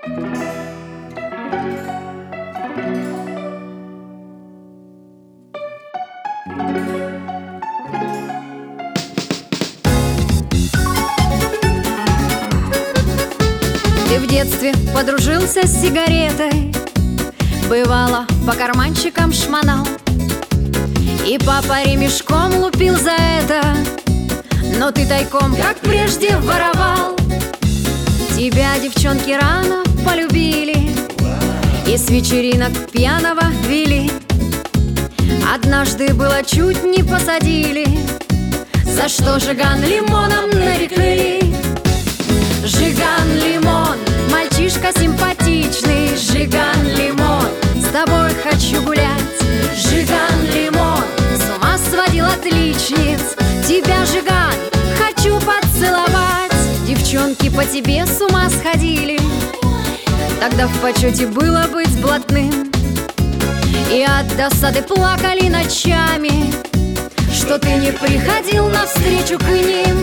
Ты в детстве подружился с сигаретой, бывало, по карманчикам шмонал, и папа ремешком лупил за это, но ты тайком, как прежде, воровал. Тебя девчонки рано полюбили и с вечеринок пьяного вели. Однажды было чуть не посадили, за что Жиган лимоном нарекли. Жиган Лимон, мальчишка симпатичный, Жиган Лимон, с тобой хочу гулять. Жиган Лимон, с ума сводил отличниц, тебя, Жиган, хочу поцеловать. Девчонки по тебе с ума сходили, тогда в почете было быть блатным, и от досады плакали ночами, что ты не приходил навстречу к ним.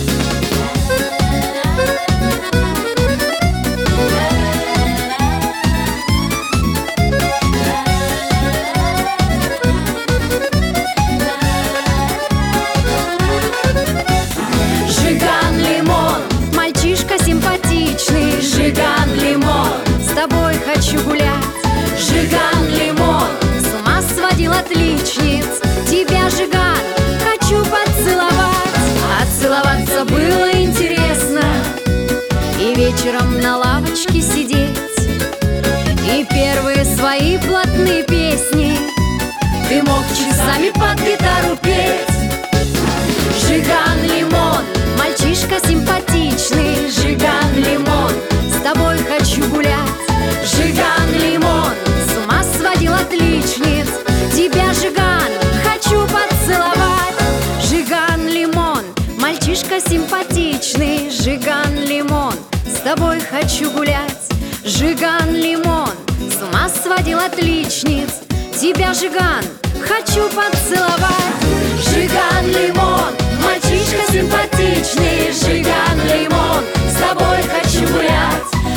Жиган Лимон, мальчишка симпатичный, Жиган Лимон, с тобой хочу гулять. Жиган Лимон, с ума сводил отличниц, тебя, Жиган, хочу поцеловать. Отцеловаться было интересно, и вечером на лавочке сидеть, и первые свои блатные песни ты мог часами под гитару петь. Жиган Лимон, мальчишка симпатичный, Жиган Лимон, с тобой хочу гулять. Жиган Лимон, с ума сводил отличниц, тебя, Жиган, хочу поцеловать. Жиган Лимон, мальчишка симпатичный, Жиган Лимон, с тобой хочу гулять. Жиган Лимон, с ума сводил отличниц, тебя, Жиган, хочу поцеловать. Жиган Лимон, мальчишка симпатичный, Жиган Лимон, с тобой хочу гулять.